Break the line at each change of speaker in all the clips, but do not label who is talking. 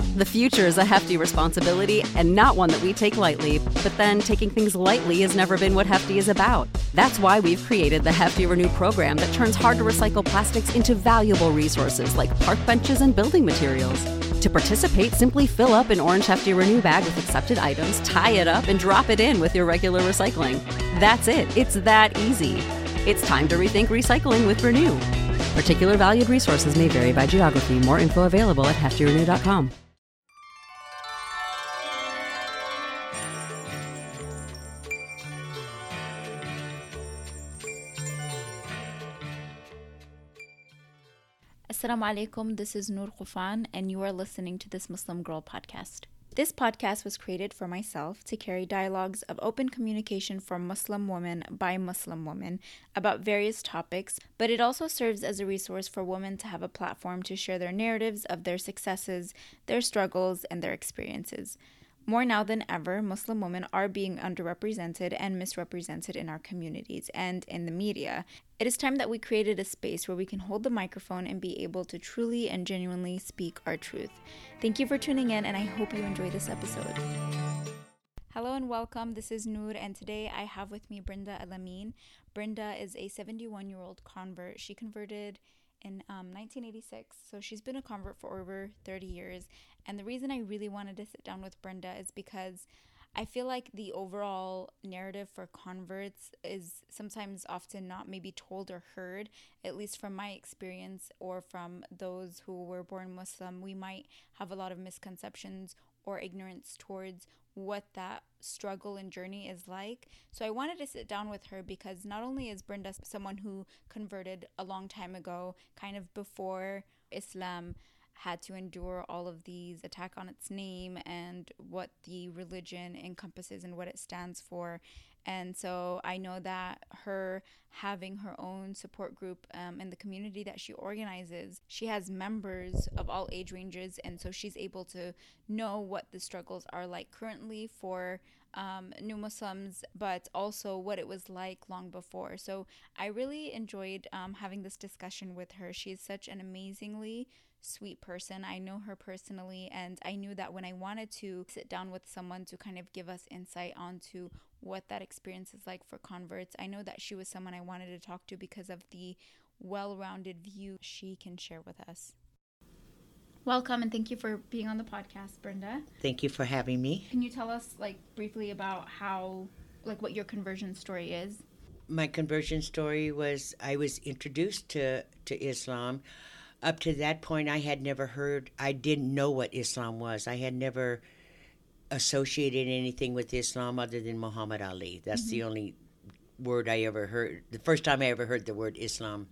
The future is a hefty responsibility and not one that we take lightly, but then taking things lightly has never been what Hefty is about. That's why we've created the Hefty Renew program that turns hard-to-recycle plastics into valuable resources like park benches and building materials. To participate, simply fill up an orange Hefty Renew bag with accepted items, tie it up, and drop it in with your regular recycling. That's it. It's that easy. It's time to rethink recycling with Renew. Particular valued resources may vary by geography. More info available at heftyrenew.com.
Assalamu alaikum, this is Noor Qufan, and you are listening to This Muslim Girl podcast. This podcast was created for myself to carry dialogues of open communication for Muslim women by Muslim women about various topics, but it also serves as a resource for women to have a platform to share their narratives of their successes, their struggles, and their experiences. More now than ever, Muslim women are being underrepresented and misrepresented in our communities and in the media. It is time that we created a space where we can hold the microphone and be able to truly and genuinely speak our truth. Thank you for tuning in, and I hope you enjoy this episode. Hello and welcome. This is Noor, and today I have with me Brenda Alamin. Brenda is a 71-year-old convert. She converted in 1986, so she's been a convert for over 30 years. And the reason I really wanted to sit down with Brenda is because I feel like the overall narrative for converts is sometimes often not maybe told or heard, at least from my experience or from those who were born Muslim. We might have a lot of misconceptions or ignorance towards what that struggle and journey is like. So I wanted to sit down with her because not only is Brenda someone who converted a long time ago, kind of before Islam had to endure all of these attack on its name and what the religion encompasses and what it stands for. And so I know that her having her own support group in the community that she organizes, she has members of all age ranges, and so she's able to know what the struggles are like currently for new Muslims, but also what it was like long before. So I really enjoyed having this discussion with her. She is such an amazingly sweet person. I know her personally, and I knew that when I wanted to sit down with someone to kind of give us insight onto what that experience is like for converts, I know that she was someone I wanted to talk to because of the well-rounded view she can share with us. Welcome, and thank you for being on the podcast, Brenda.
Thank you for having me.
Can you tell us briefly about what your conversion story is?
My conversion story was I was introduced to Islam. Up to that point, I didn't know what Islam was. I had never associated anything with Islam other than Muhammad Ali. That's the only word I ever heard. The first time I ever heard the word Islam.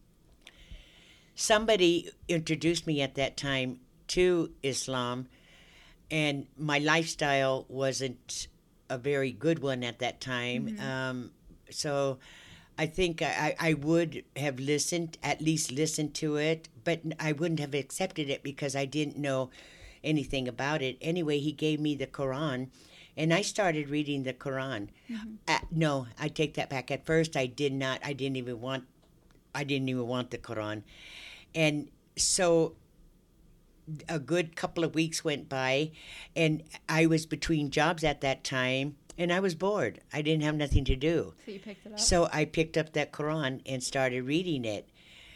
Somebody introduced me at that time to Islam, and my lifestyle wasn't a very good one at that time. So I think I would have at least listened to it, but I wouldn't have accepted it because I didn't know anything about it. Anyway, he gave me the Quran, and I started reading the Quran. No, I take that back. At first, I didn't even want the Quran. And so a good couple of weeks went by, and I was between jobs at that time, and I was bored. I didn't have nothing to do.
So you picked it up?
So I picked up that Quran and started reading it.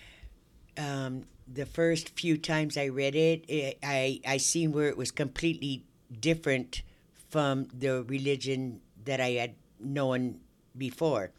The first few times I read it, I seen where it was completely different from the religion that I had known before.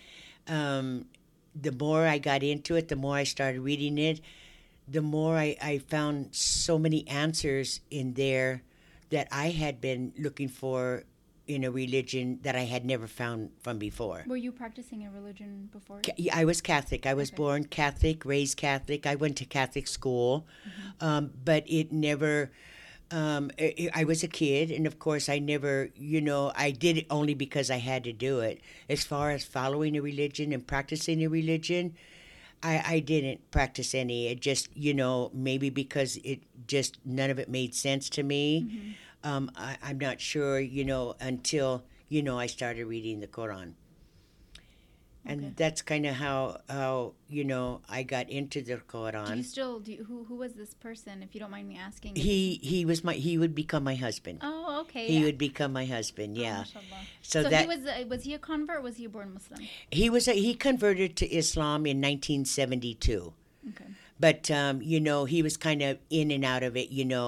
The more I got into it, the more I started reading it, the more I found so many answers in there that I had been looking for in a religion that I had never found from before.
Were you practicing a religion before?
I was Catholic. I was born Catholic, raised Catholic. I went to Catholic school, but it never... I was a kid, and of course I never, I did it only because I had to do it. As far as following a religion and practicing a religion, I didn't practice any. It just, maybe because none of it made sense to me. I'm not sure, until, I started reading the Quran. And that's kind of how I got into the
Do you
Quran.
still who was this person, if you don't mind me asking?
He would become my husband.
Oh, okay.
He would become my husband. Yeah.
Mashallah.
So
So
that
was he a convert or was he a born Muslim?
he converted to Islam in 1972.
Okay.
But he was kind of in and out of it,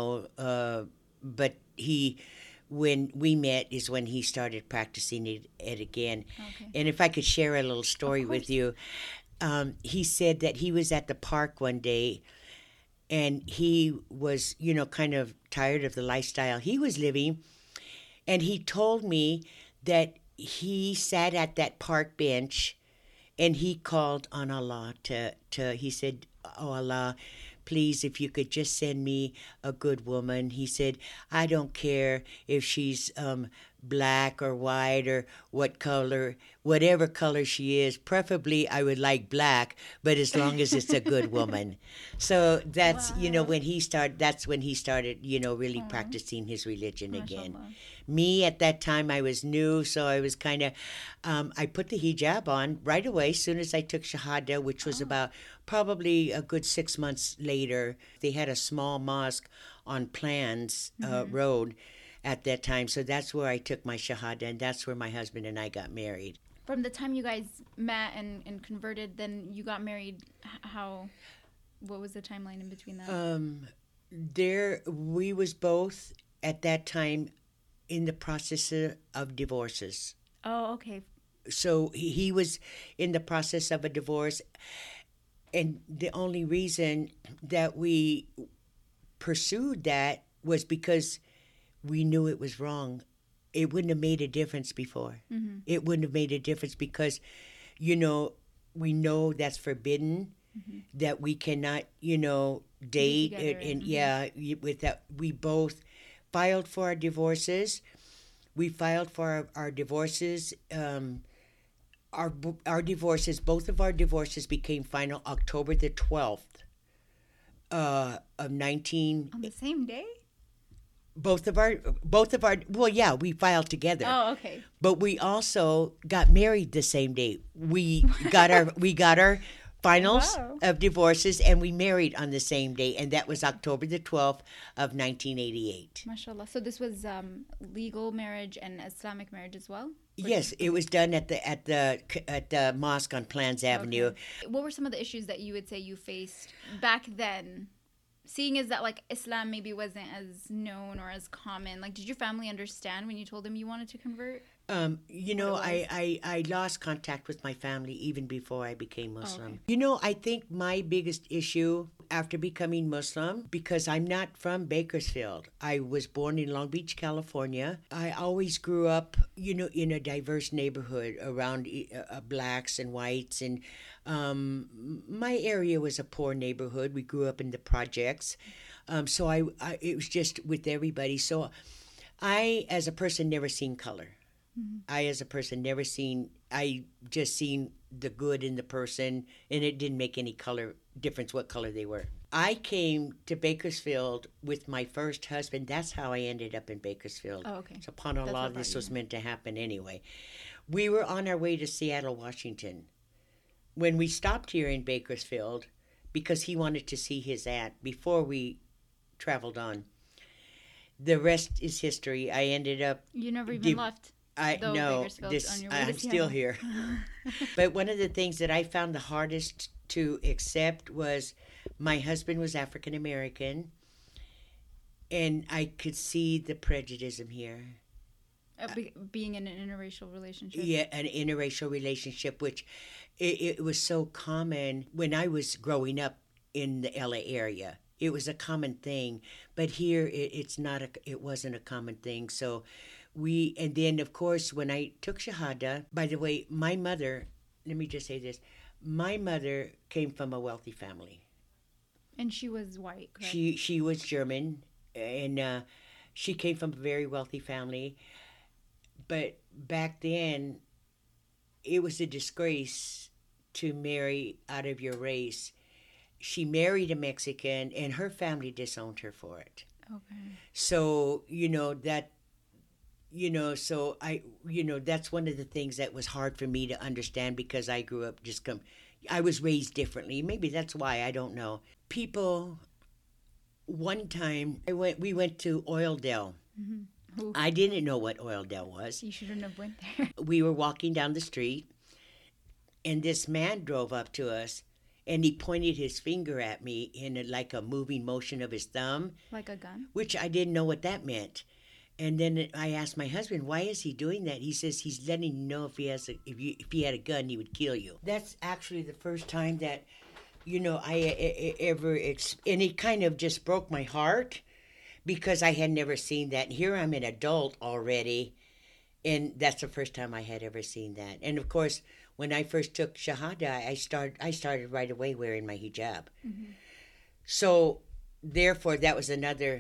but when we met is when he started practicing it again.
Okay.
And if I could share a little story
Of
with
course.
you, he said that he was at the park one day and he was, kind of tired of the lifestyle he was living. And he told me that he sat at that park bench and he called on Allah he said, "Oh Allah, please, if you could just send me a good woman." He said, "I don't care if she's black or white or what color, whatever color she is. Preferably, I would like black, but as long as it's a good woman." So that's, that's when he started, really practicing his religion again.
Mashallah.
Me at that time, I was new, so I was kind of, I put the hijab on right away as soon as I took Shahada, which was about probably a good 6 months later. They had a small mosque on Plans Road at that time, so that's where I took my Shahada, and that's where my husband and I got married.
From the time you guys met and converted, then you got married. What was the timeline in between that?
We was both at that time in the process of divorces.
Oh, okay.
So he was in the process of a divorce, and the only reason that we pursued that was because we knew it was wrong. It wouldn't have made a difference before.
Mm-hmm.
It wouldn't have made a difference because, we know that's forbidden, that we cannot, date.
together,
And with that, we both filed for our divorces. We filed for our divorces. Our divorces, both of our divorces became final October the 12th of 19.
On the same day?
Both of our, well, yeah, we filed together.
Oh, okay.
But we also got married the same day. We got our finals
Wow.
of divorces, and we married on the same day, and that was October the 12th of 1988.
Mashallah. So this was legal marriage and Islamic marriage as well?
Yes, it was done at the mosque on Plans Avenue.
Okay. What were some of the issues that you would say you faced back then? Seeing as that Islam maybe wasn't as known or as common, did your family understand when you told them you wanted to convert?
I lost contact with my family even before I became Muslim.
okay.
I think my biggest issue after becoming Muslim, because I'm not from Bakersfield. I was born in Long Beach, California. I always grew up, in a diverse neighborhood around blacks and whites. And my area was a poor neighborhood. We grew up in the projects. So it was just with everybody. So I, as a person, never seen color. I just seen the good in the person, and it didn't make any color difference what color they were. I came to Bakersfield with my first husband. That's how I ended up in Bakersfield.
Oh, okay.
So upon
That's
Allah,
what brought
this
you
was
here.
meant to happen anyway. We were on our way to Seattle, Washington. When we stopped here in Bakersfield, because he wanted to see his aunt before we traveled on. The rest is history. I ended up
You never even left. Though
no,
Bakersfield's on your way to
I'm
Seattle.
still here. But one of the things that I found the hardest to accept was my husband was African American, and I could see the prejudice here.
Being in an interracial relationship.
Yeah, an interracial relationship, which it was so common when I was growing up in the LA area. It was a common thing, but here it's not. It wasn't a common thing. So and then of course when I took Shahada. By the way, my mother. Let me just say this: my mother came from a wealthy family.
And she was white, correct?
She was German, and she came from a very wealthy family. But back then, it was a disgrace to marry out of your race. She married a Mexican, and her family disowned her for it.
Okay.
So, So that's one of the things that was hard for me to understand because I grew up I was raised differently. Maybe that's why, I don't know. People, one time we went to Oildale.
Mm-hmm.
I didn't know what Oildale was.
You shouldn't have went there.
We were walking down the street, and this man drove up to us, and he pointed his finger at me in like a moving motion of his thumb.
Like a gun?
Which I didn't know what that meant. And then I asked my husband, why is he doing that? He says he's letting you know if he had a gun, he would kill you. That's actually the first time that, I ever, and it kind of just broke my heart because I had never seen that. And here I'm an adult already, and that's the first time I had ever seen that. And of course, when I first took Shahada, I started right away wearing my hijab. Mm-hmm. So therefore, that was another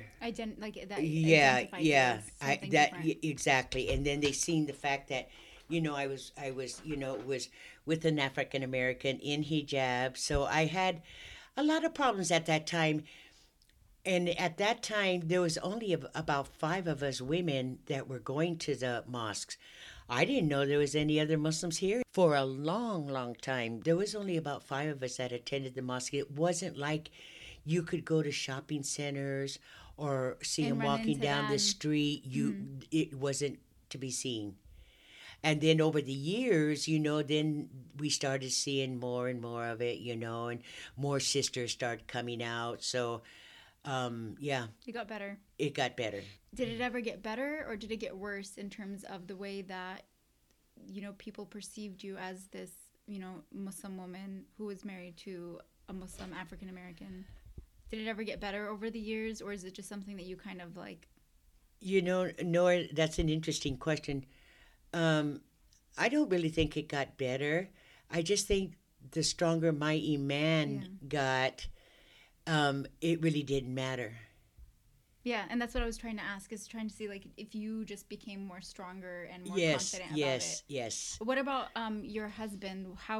exactly. And then they seen the fact that I was was with an African American in hijab, so I had a lot of problems at that time. And at that time, there was only about 5 of us women that were going to the mosques. I didn't know there was any other Muslims here. For a long, long time, there was only about 5 of us that attended the mosque. It wasn't like you could go to shopping centers or see them walking down the street. It wasn't to be seen. And then over the years, then we started seeing more and more of it, and more sisters started coming out. So,
It got better.
It got better.
Did it ever get better, or did it get worse in terms of the way that, people perceived you as this, Muslim woman who was married to a Muslim African American? Did it ever get better over the years, or is it just something that you kind of like?
Nora, that's an interesting question. I don't really think it got better. I just think the stronger my iman got, it really didn't matter.
Yeah, and that's what I was trying to ask, is trying to see like if you just became more stronger and more confident about it.
Yes.
What about your husband? How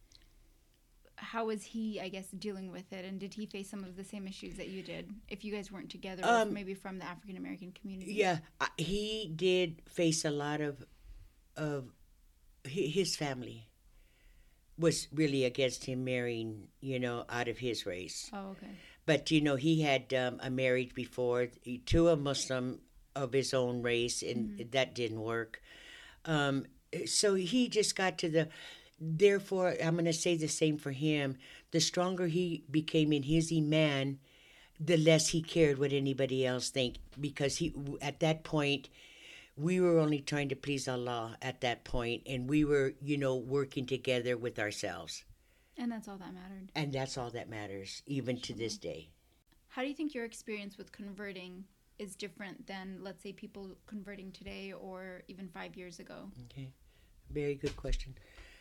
was he, I guess, dealing with it, and did he face some of the same issues that you did if you guys weren't together, or maybe from the African American community?
Yeah, he did face a lot of his family was really against him marrying, out of his race.
Oh, okay.
But, he had a marriage before to a Muslim of his own race, and that didn't work. So he just got to therefore, I'm going to say the same for him. The stronger he became in his iman, the less he cared what anybody else think, because at that point, we were only trying to please Allah at that point, and we were, working together with ourselves.
And that's all that mattered.
And that's all that matters, even to this day.
How do you think your experience with converting is different than, let's say, people converting today or even 5 years ago?
Okay. Very good question.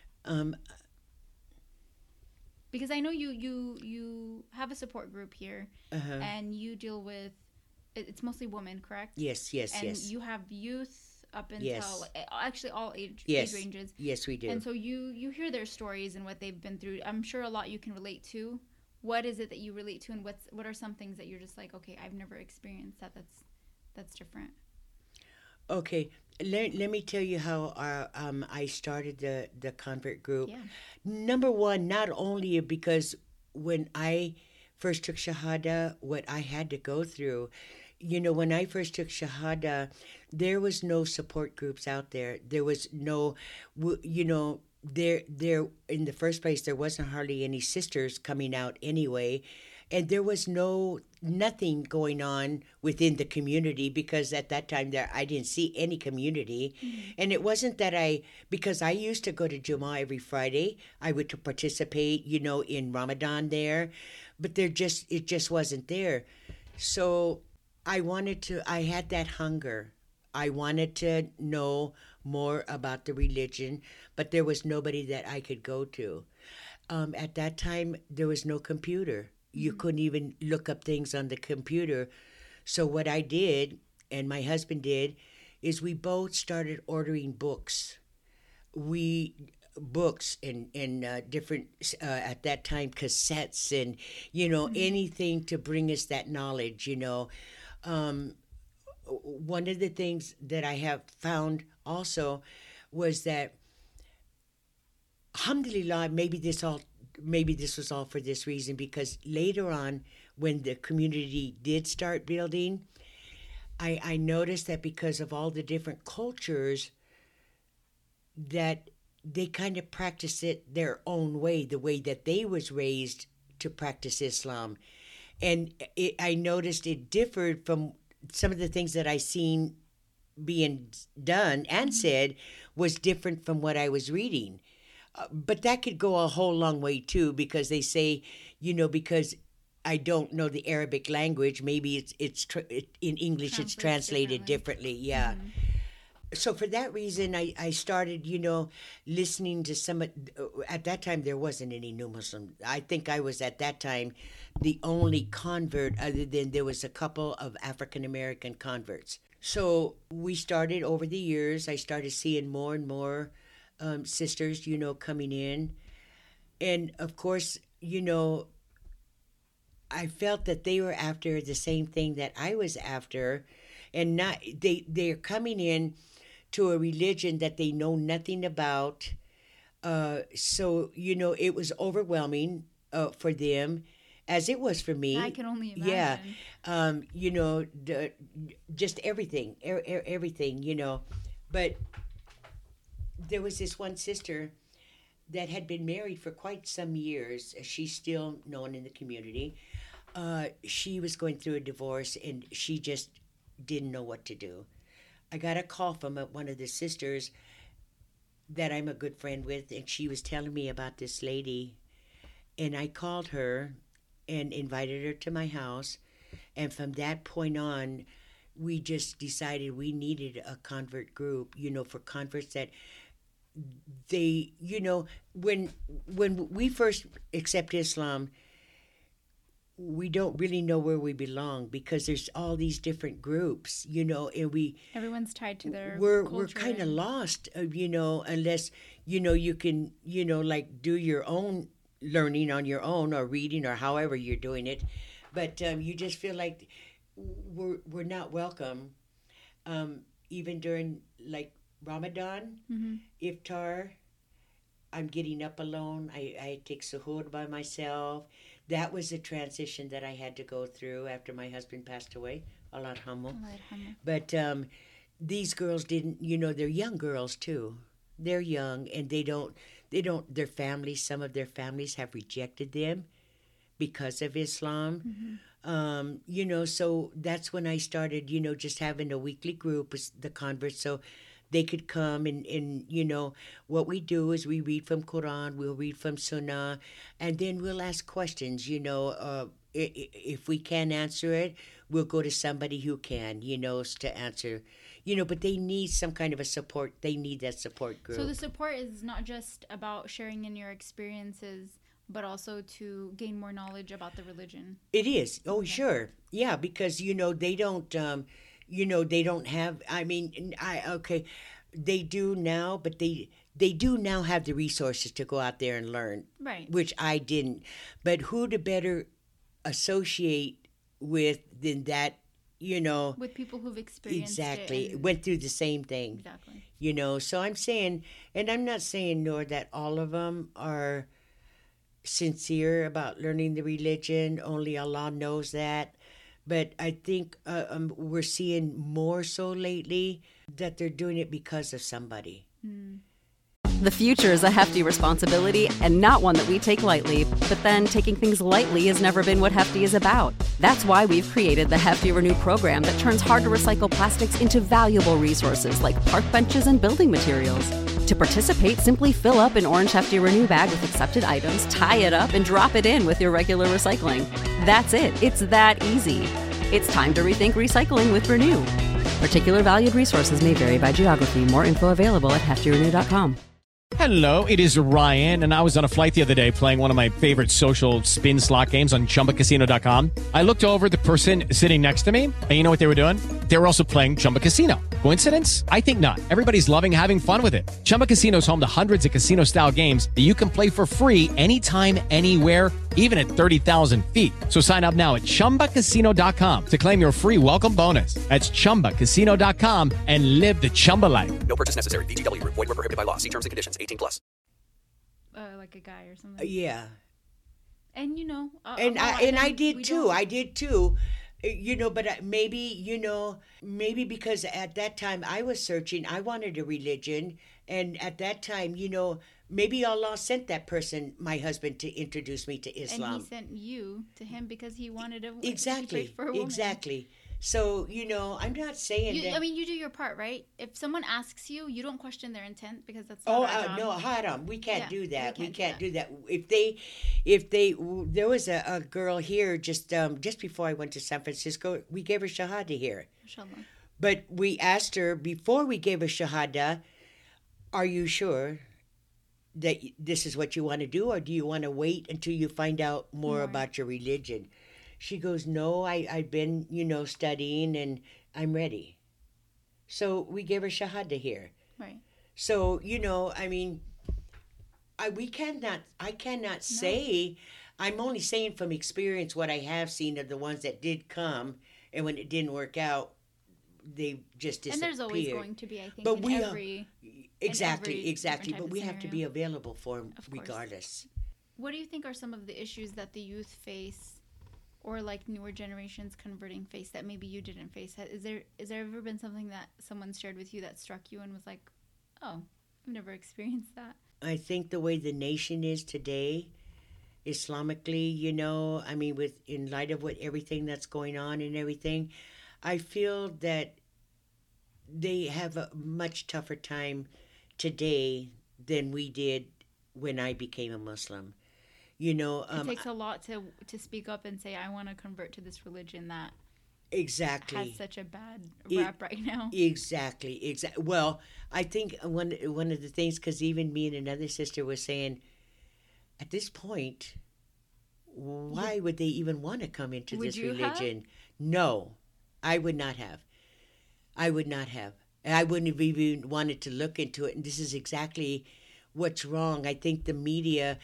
Because I know you have a support group here, and you deal with, it's mostly women, correct?
Yes.
And you have youth up until actually all age ranges.
Yes, we do.
And so you hear their stories and what they've been through. I'm sure a lot you can relate to. What is it that you relate to, and what are some things that you're just like, okay, I've never experienced that's different?
Okay, let me tell you how I started the convert group.
Yeah.
Number one, not only because when I first took Shahada, what I had to go through, when I first took Shahada, there was no support groups out there. There was no, there in the first place, there wasn't hardly any sisters coming out anyway. And there was nothing going on within the community, because at that time I didn't see any community. Mm-hmm. And it wasn't that because I used to go to Jummah every Friday. I would to participate, in Ramadan there, but it just wasn't there. So I had that hunger. I wanted to know more about the religion, but there was nobody that I could go to. At that time, there was no computer. You couldn't even look up things on the computer. So what I did, and my husband did, is we both started ordering books. Books and different, at that time, cassettes and, anything to bring us that knowledge, one of the things that I have found also was that, alhamdulillah, maybe this was all for this reason, because later on, when the community did start building, I noticed that because of all the different cultures, that they kind of practice it their own way, the way that they was raised to practice Islam. And I noticed it differed from some of the things that I seen being done and said was different from what I was reading. But that could go a whole long way too, because they say, because I don't know the Arabic language, maybe it's in English it's translated differently. Yeah. Mm-hmm. So for that reason, I started, listening to some. At that time, there wasn't any new Muslim. I think I was at that time the only convert, other than there was a couple of African American converts. So we started over the years. I started seeing more and more sisters, coming in, and of course, I felt that they were after the same thing that I was after, and not they're coming in to a religion that they know nothing about. So, it was overwhelming for them, as it was for me.
I can only imagine.
Yeah. Just everything, everything. But there was this one sister that had been married for quite some years. She's still known in the community. She was going through a divorce, and she just didn't know what to do. I got a call from one of the sisters that I'm a good friend with, and she was telling me about this lady. And I called her and invited her to my house. And from that point on, we just decided we needed a convert group, for converts that they, when we first accept Islam, we don't really know where we belong, because there's all these different groups, and
everyone's tied to their
we're
culture.
kind of lost, unless you can like do your own learning on your own, or reading, or however you're doing it, but you just feel like we're not welcome, even during like Ramadan, iftar. I'm getting up alone. I take suhoor by myself. That was a transition that I had to go through after my husband passed away. Allah yarhamu. But these girls didn't, they're young girls too. They're young, and they don't, their families, some of their families have rejected them because of Islam. So that's when I started, just having a weekly group with the converts. So they could come and what we do is we read from Quran, we'll read from Sunnah, and then we'll ask questions, if we can't answer it, we'll go to somebody who can, to answer, but they need some kind of a support. They need that support group.
So the support is not just about sharing in your experiences, but also to gain more knowledge about the religion.
It is. Oh, okay. Sure. Yeah, because, they don't... they don't have, they do now, but they do now have the resources to go out there and learn.
Right.
Which I didn't. But who to better associate with than that,
with people who've experienced
exactly,
it.
Went through the same thing.
Exactly.
So I'm saying, and I'm not saying nor that all of them are sincere about learning the religion. Only Allah knows that. But I think we're seeing more so lately that they're doing it because of somebody.
The future is a hefty responsibility, and not one that we take lightly. But then taking things lightly has never been what Hefty is about. That's why we've created the Hefty Renew program that turns hard-to-recycle plastics into valuable resources like park benches and building materials. To participate, simply fill up an orange Hefty Renew bag with accepted items, tie it up, and drop it in with your regular recycling. That's it. It's that easy. It's time to rethink recycling with Renew. Particular valued resources may vary by geography. More info available at heftyrenew.com.
Hello, it is Ryan, and I was on a flight the other day playing one of my favorite social spin slot games on ChumbaCasino.com. I looked over at the person sitting next to me, and you know what they were doing? They were also playing Chumba Casino. Coincidence? I think not. Everybody's loving having fun with it. Chumba Casino is home to hundreds of casino-style games that you can play for free anytime, anywhere, even at 30,000 feet. So sign up now at ChumbaCasino.com to claim your free welcome bonus. That's ChumbaCasino.com and live the Chumba life.
No purchase necessary. VGW. Void where prohibited by law. See terms and conditions. 18 plus.
Like a guy or something.
Yeah.
And
I did too. But maybe because at that time I was searching, I wanted a religion, and at that time, maybe Allah sent that person, my husband, to introduce me to Islam.
And he sent you to him because he wanted to
exactly
for a woman.
Exactly. So I'm not saying that.
I mean, you do your part, right? If someone asks you, you don't question their intent because that's not our job.
No, haram. We can't do that. We can't do that. There was a girl here just before I went to San Francisco. We gave her shahada here.
Inshallah.
But we asked her before we gave her shahada, "Are you sure that this is what you want to do, or do you want to wait until you find out more about your religion?" She goes, "No, I've been, studying, and I'm ready." So we gave her shahada here.
Right.
So, I cannot say, I'm only saying from experience what I have seen of the ones that did come, and when it didn't work out, they just disappeared.
And there's always going to be, I think,
but
Exactly.
But we have to be available for them regardless.
What do you think are some of the issues that the youth face, or like newer generations converting face, that maybe you didn't face? Is there ever been something that someone shared with you that struck you and was like, oh, I've never experienced that?
I think the way the nation is today, Islamically, in light of everything that's going on and everything, I feel that they have a much tougher time today than we did when I became a Muslim.
It takes a lot to speak up and say, I want to convert to this religion that has such a bad rap right now.
Exactly. Well, I think one of the things, because even me and another sister was saying, at this point, why would they even want to come into this religion? No, I would not have. And I wouldn't have even wanted to look into it. And this is exactly what's wrong. I think the media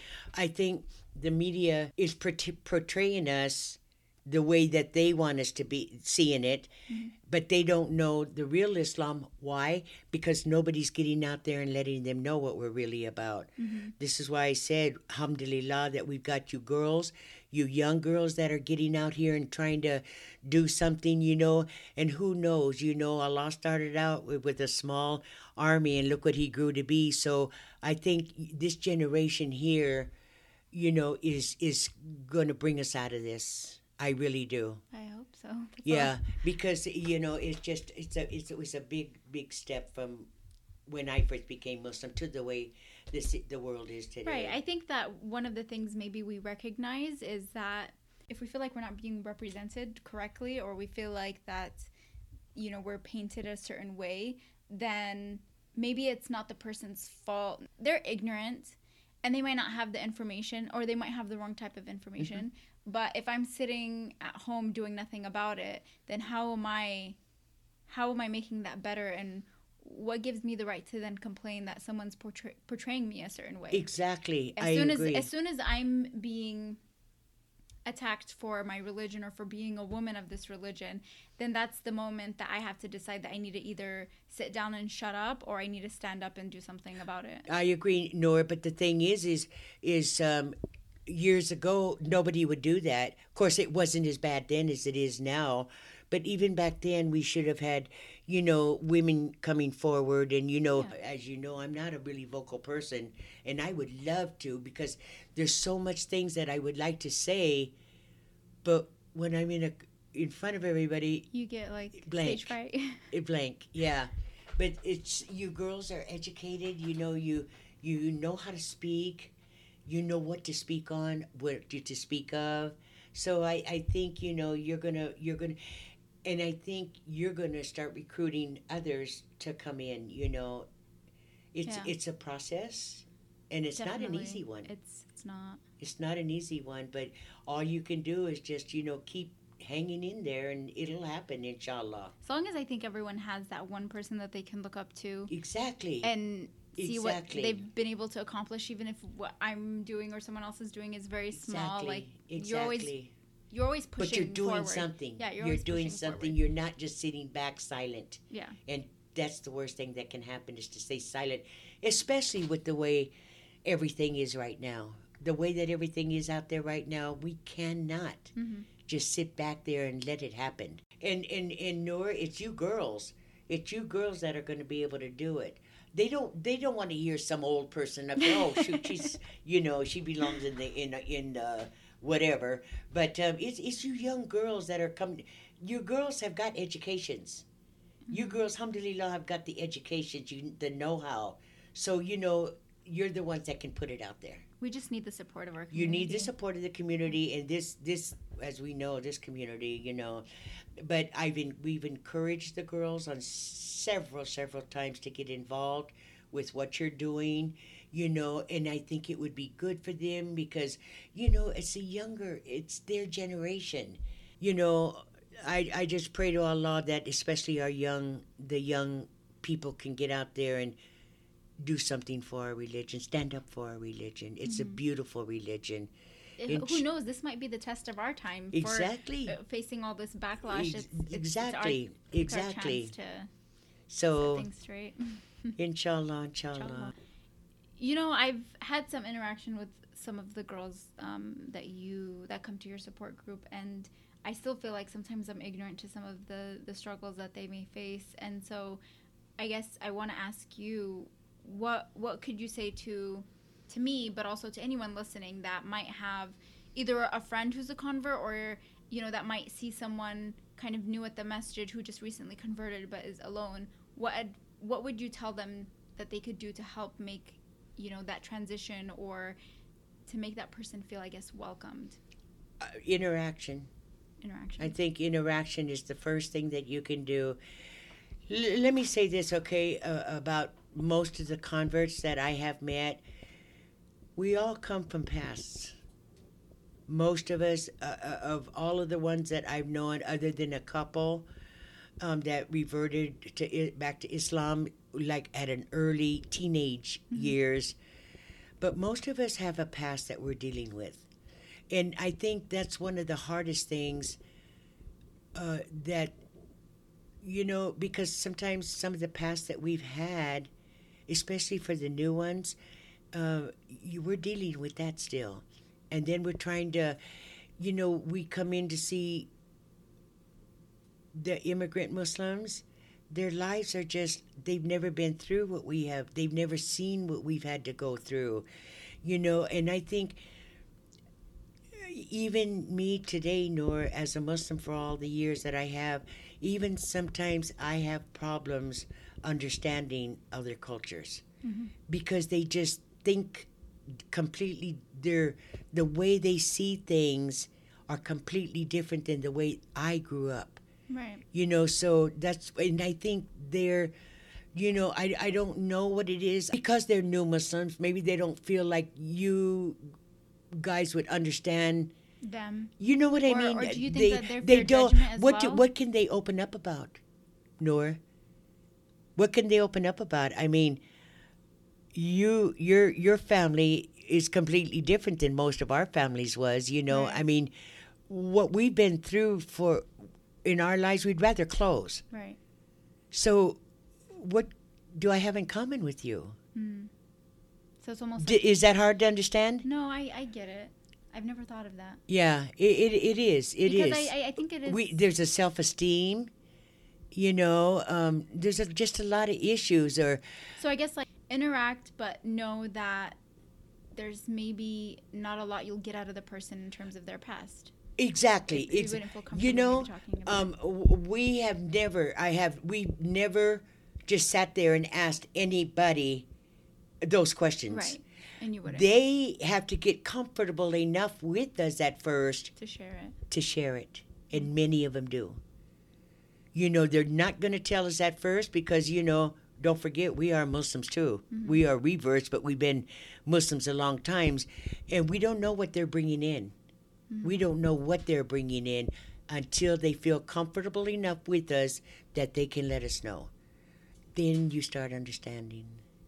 is portraying us the way that they want us to be seeing it, but they don't know the real Islam. Why? Because nobody's getting out there and letting them know what we're really about. This is why I said, alhamdulillah, that we've got you girls, you young girls that are getting out here and trying to do something, and who knows, Allah started out with a small army, and look what he grew to be. So I think this generation here, is going to bring us out of this. I really do.
I hope so.
Because it was a big step from when I first became Muslim to the way the world is today.
Right. I think that one of the things maybe we recognize is that if we feel like we're not being represented correctly, or we feel like that we're painted a certain way, then maybe it's not the person's fault. They're ignorant, and they might not have the information, or they might have the wrong type of information. But if I'm sitting at home doing nothing about it, then how am I making that better? And what gives me the right to then complain that someone's portraying me a certain way?
Exactly.
I agree. As soon as I'm being attacked for my religion or for being a woman of this religion, then that's the moment that I have to decide that I need to either sit down and shut up, or I need to stand up and do something about it.
I agree, Nora. But the thing is years ago, nobody would do that. Of course, it wasn't as bad then as it is now. But even back then, we should have had, women coming forward. And, as you know, I'm not a really vocal person. And I would love to, because there's so much things that I would like to say. But when I'm in front of everybody,
you get
blank.
Stage fright.
Blank, yeah. But it's, you girls are educated. You know how to speak. You know what to speak on, what to speak of. So I think, you're gonna, and I think you're gonna start recruiting others to come in. It's a process, and it's
Definitely.
not an easy one.
It's not.
It's not an easy one, but all you can do is just, keep hanging in there, and it'll happen, inshallah.
As long as I think everyone has that one person that they can look up to.
Exactly.
And see what
Exactly.
they've been able to accomplish, even if what I'm doing or someone else is doing is very small. Like
Exactly.
you're always pushing
But you're doing
forward.
something.
Yeah,
you're
always
doing
pushing
something.
forward.
You're not just sitting back silent.
Yeah.
And that's the worst thing that can happen, is to stay silent, especially with the way everything is right now. The way that everything is out there right now, we cannot just sit back there and let it happen. And Noor, it's you girls. It's you girls that are going to be able to do it. They don't want to hear some old person up there. Oh shoot, she's she belongs in the whatever. But it's you young girls that are coming. You girls have got educations. You girls, alhamdulillah, have got the educations, the know-how. So you're the ones that can put it out there.
We just need the support of our community.
You need the support of the community, and this as we know, this community, But we've encouraged the girls on several times to get involved with what you're doing, and I think it would be good for them because, it's their generation. I just pray to Allah that especially the young people can get out there and do something for our religion, stand up for our religion. It's a beautiful religion.
Who knows? This might be the test of our time.
Exactly.
For facing all this backlash.
Exactly.
It's our chance to
So,
set things straight.
inshallah.
I've had some interaction with some of the girls that come to your support group, and I still feel like sometimes I'm ignorant to some of the struggles that they may face. And so I guess I want to ask you, what could you say to me, but also to anyone listening that might have either a friend who's a convert, or that might see someone kind of new at the masjid who just recently converted but is alone? What would you tell them that they could do to help make that transition, or to make that person feel, I guess, welcomed?
Interaction. I think interaction is the first thing that you can do. Let me say this, okay, about most of the converts that I have met. We all come from pasts. Most of us, of all of the ones that I've known, other than a couple that reverted back to Islam, like at an early teenage years. But most of us have a past that we're dealing with. And I think that's one of the hardest things that, because sometimes some of the past that we've had, especially for the new ones, we're dealing with that still. And then we're trying to, we come in to see the immigrant Muslims. Their lives are just, they've never been through what we have. They've never seen what we've had to go through, and I think even me today, Noor, as a Muslim for all the years that I have, even sometimes I have problems understanding other cultures because they just think completely, the way they see things are completely different than the way I grew up.
Right.
So and I think they're, I don't know what it is. Because they're new Muslims, maybe they don't feel like you guys would understand
them.
You know what I mean?
Or do you think that they're judgment as well?
What can they open up about, Noor? What can they open up about? I mean, your family is completely different than most of our families was. Right. I mean, what we've been through in our lives, we'd rather close.
Right.
So, what do I have in common with you?
So it's almost.
Is that hard to understand?
No, I get it. I've never thought of that.
Yeah, it is.
Because I think it is.
There's a self-esteem. There's just a lot of issues.
So I guess interact, but know that there's maybe not a lot you'll get out of the person in terms of their past.
Exactly.
You wouldn't feel comfortable talking about
we've never just sat there and asked anybody those questions.
Right. And you wouldn't.
They have to get comfortable enough with us at first
to
share it. And many of them do. They're not going to tell us at first because, don't forget, we are Muslims too. Mm-hmm. We are reverts, but we've been Muslims a long time. And we don't know what they're bringing in. Mm-hmm. We don't know what they're bringing in until they feel comfortable enough with us that they can let us know. Then you start understanding.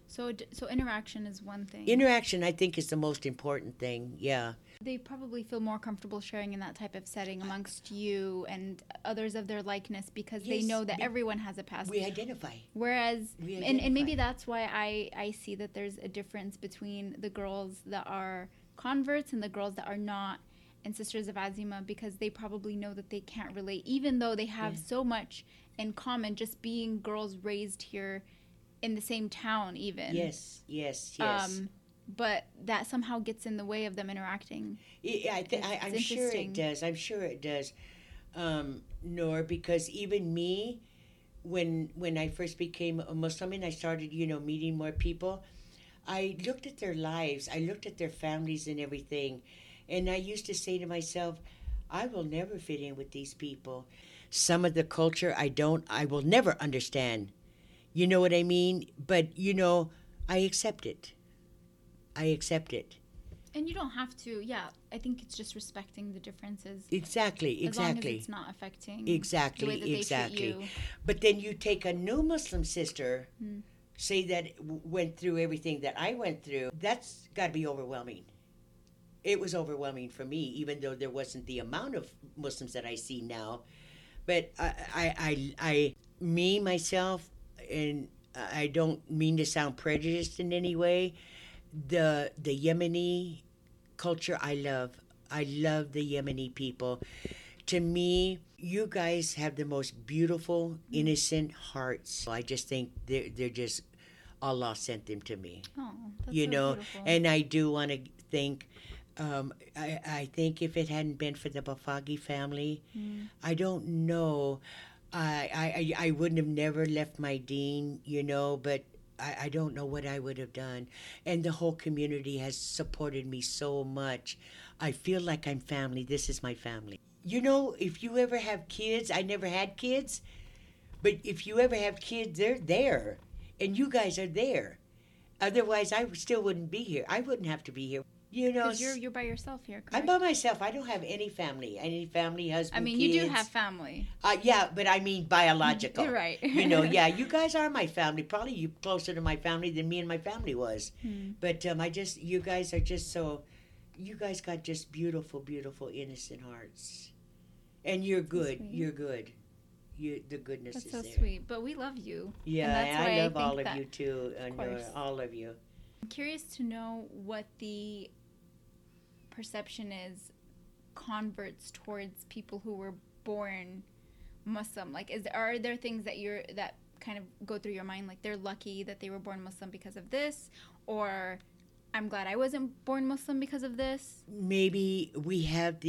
So interaction is one thing.
Interaction, I think, is the most important thing. Yeah.
They probably feel more comfortable sharing in that type of setting amongst you and others of their likeness because they
Yes,
know that everyone has a past.
We identify.
Whereas,
We
and
identify.
maybe that's why I see that there's a difference between the girls that are converts and the girls that are not, and Sisters of Azima, because they probably know that they can't relate, even though they have so much in common, just being girls raised here in the same town even.
Yes.
But that somehow gets in the way of them interacting.
Yeah, I'm sure it does. I'm sure it does, Noor, because even me, when I first became a Muslim and I started, meeting more people, I looked at their lives, I looked at their families and everything, and I used to say to myself, I will never fit in with these people. Some of the culture I will never understand. You know what I mean? But, I accept it.
And you don't have to. Yeah, I think it's just respecting the differences.
Exactly.
As long as it's not affecting the way that they treat you.
But then you take a new Muslim sister, say that went through everything that I went through. That's got to be overwhelming. It was overwhelming for me, even though there wasn't the amount of Muslims that I see now. But myself, and I don't mean to sound prejudiced in any way, the Yemeni culture I love the Yemeni people. To me, you guys have the most beautiful, innocent hearts. I just think they're just, Allah sent them to me.
Oh, that's so beautiful.
And I do want to think, I think if it hadn't been for the Bafagi family, I don't know, I wouldn't have never left my deen, but I don't know what I would have done. And the whole community has supported me so much. I feel like I'm family. This is my family. If you ever have kids, I never had kids, but if you ever have kids, they're there. And you guys are there. Otherwise, I still wouldn't be here. I wouldn't have to be here.
Because you're by yourself here, correct?
I'm by myself. I don't have any family, husband,
I mean,
kids.
you do have family.
Yeah, but I mean biological.
You're right.
Yeah, you guys are my family. Probably you closer to my family than me and my family was. But you guys are just so, you guys got just beautiful, beautiful, innocent hearts. And you're good. You're good. The goodness
That's
is
so
there.
sweet. But we love you.
Yeah,
and that's why
I love
think
all of
that,
you too,
course.
all of you.
I'm curious to know what the perception is, converts towards people who were born Muslim. Like, are there things that kind of go through your mind, like they're lucky that they were born Muslim because of this, or I'm glad I wasn't born Muslim because of this?
Maybe we had,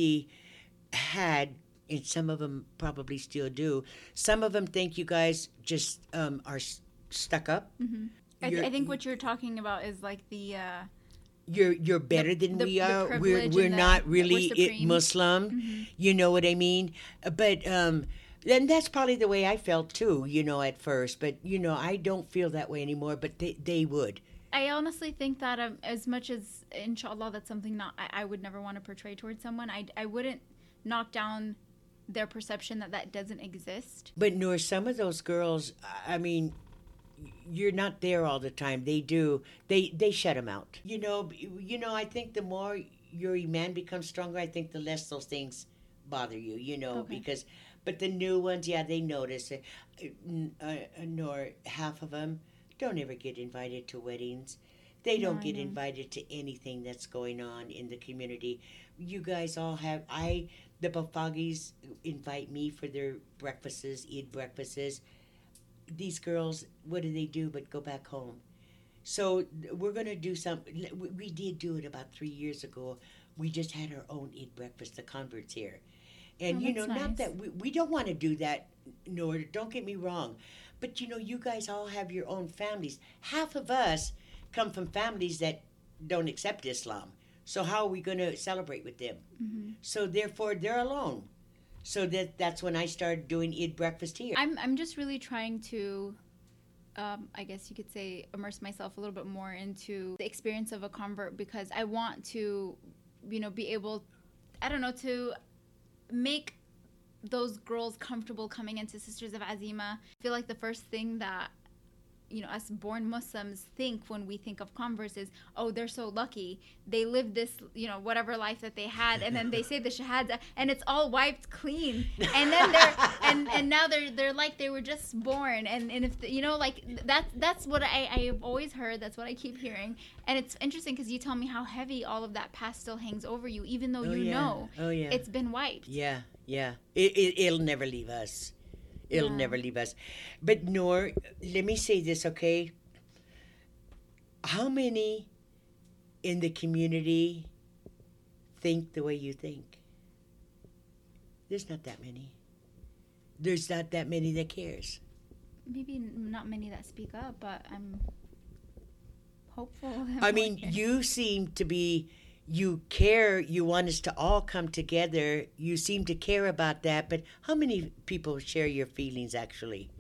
and some of them probably still do. Some of them think you guys just are stuck up.
I think what you're talking about is like the
you're better than we are.
privilege
We're
and
not
we're
really
supreme.
Muslim. You know what I mean? But and that's probably the way I felt too. At first. But I don't feel that way anymore. But they would.
I honestly think that as much as, inshallah, that's something I would never want to portray towards someone. I wouldn't knock down their perception that doesn't exist.
But Noor, some of those girls, I mean, you're not there all the time. They do. They shut them out. I think the more your iman becomes stronger, I think the less those things bother you.
Okay.
But the new ones, yeah, they notice it. Nor half of them don't ever get invited to weddings. They don't get invited to anything that's going on in the community. You guys all have, the Bafagis invite me for their breakfasts, Eid breakfasts. These girls, what do but go back home? So we're going to do we did do it about 3 years ago. We just had our own Eid breakfast, the converts here. And,
that's
not
nice.
that we don't want to do that, nor don't get me wrong. But, you guys all have your own families. Half of us come from families that don't accept Islam. So how are we going to celebrate with them? So therefore, they're alone. So that's when I started doing Eid breakfast here.
I'm just really trying to, I guess you could say, immerse myself a little bit more into the experience of a convert, because I want to, be able, I don't know, to make those girls comfortable coming into Sisters of Azima. I feel like the first thing that us born Muslims think when we think of converts is, oh, they're so lucky. They live this, whatever life that they had, and then they say the shahada, and it's all wiped clean. And then and now they're like they were just born. And if that's what I've always heard. That's what I keep hearing. And it's interesting because you tell me how heavy all of that past still hangs over you, even though it's been wiped.
Yeah. It'll never leave us. It'll never leave us. But Noor, let me say this, okay? How many in the community think the way you think? There's not that many. There's not that many that cares.
Maybe not many that speak up, but I'm hopeful.
I mean, you seem to be... You care, you want us to all come together. You seem to care about that, but how many people share your feelings actually?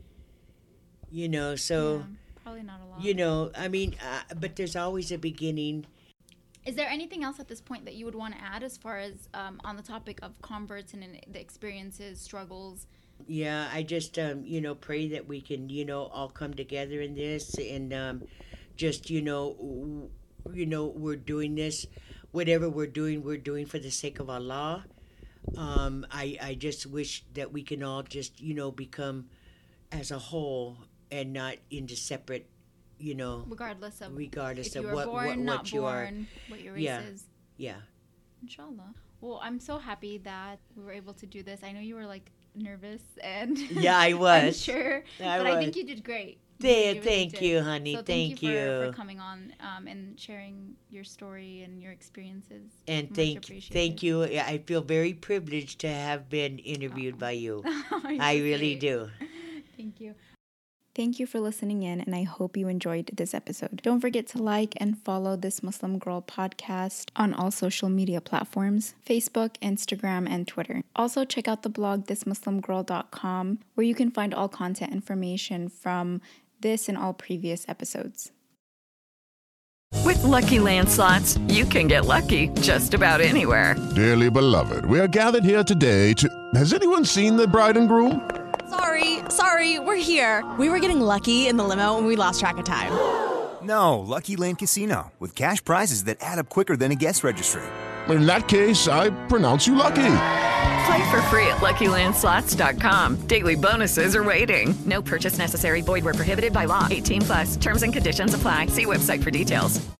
So...
probably not a lot.
I mean, but there's always a beginning.
Is there anything else at this point that you would want to add as far as on the topic of converts and the experiences, struggles?
Yeah, I just, pray that we can, all come together in this and just, we're doing this. Whatever we're doing for the sake of Allah. I just wish that we can all just, become as a whole and not into separate,
regardless of
what you
are, what your race is.
Yeah.
Inshallah. Well, I'm so happy that we were able to do this. I know you were nervous and
yeah, I was.
I'm sure, I think you did great.
Thank you, honey.
So
thank
you for coming on and sharing your story and your experiences.
And thank you. I feel very privileged to have been interviewed by you. I really do.
Thank you.
Thank you for listening in, and I hope you enjoyed this episode. Don't forget to like and follow This Muslim Girl podcast on all social media platforms, Facebook, Instagram, and Twitter. Also, check out the blog thismuslimgirl.com, where you can find all content information from this and all previous episodes.
With Lucky Land Slots, you can get lucky just about anywhere.
Dearly beloved, we are gathered here today to... Has anyone seen the bride and groom?
Sorry, we're here. We were getting lucky in the limo and we lost track of time.
No, Lucky Land Casino, with cash prizes that add up quicker than a guest registry.
In that case, I pronounce you lucky.
Play for free at LuckyLandSlots.com. Daily bonuses are waiting. No purchase necessary. Void where prohibited by law. 18+. Terms and conditions apply. See website for details.